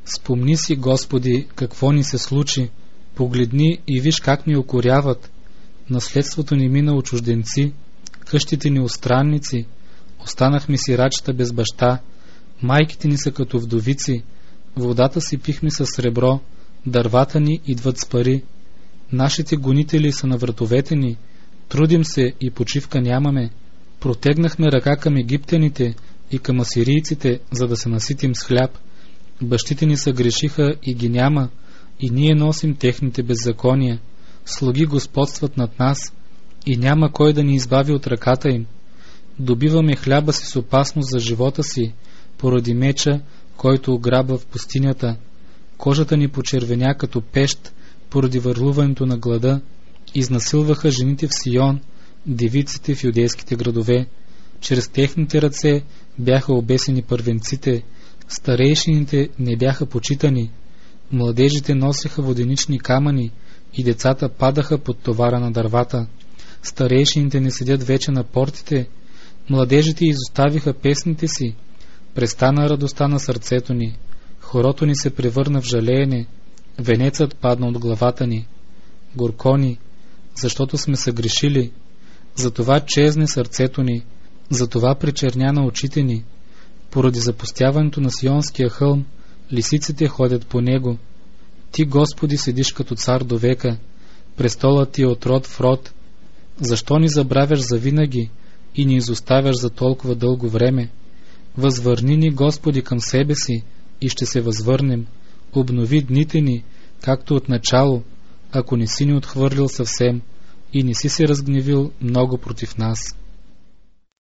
Спомни си, Господи, какво ни се случи, погледни и виж как ни укоряват. Наследството ни мина от чужденци, къщите ни странници, останахме сирачета без баща, майките ни са като вдовици, водата си пихме със сребро, дървата ни идват с пари, нашите гонители са на вратовете ни, трудим се и почивка нямаме, протегнахме ръка към египтяните и към асирийците, за да се наситим с хляб. Бащите ни съгрешиха и ги няма, и ние носим техните беззакония. Слуги господстват над нас, и няма кой да ни избави от ръката им. Добиваме хляба си с опасност за живота си, поради меча, който ограбва в пустинята. Кожата ни почервеня като пещ, поради върлуването на глада. Изнасилваха жените в Сион, девиците в юдейските градове. Чрез техните ръце бяха обесени първенците, старейшините не бяха почитани, младежите носеха воденични камъни и децата падаха под товара на дървата. Старейшините не седят вече на портите, младежите изоставиха песните си, престана радостта на сърцето ни, хорото ни се превърна в жалеене, венецът падна от главата ни. Горко ни, защото сме съгрешили, затова чезне сърцето ни, затова причерня на очите ни. Поради запустяването на Сионския хълм, лисиците ходят по него. Ти, Господи, седиш като цар до века, престолът ти е от род в род. Защо ни забравяш завинаги и ни изоставяш за толкова дълго време? Възвърни ни, Господи, към себе си и ще се възвърнем. Обнови дните ни, както от начало, ако не си ни отхвърлил съвсем и не си се разгневил много против нас.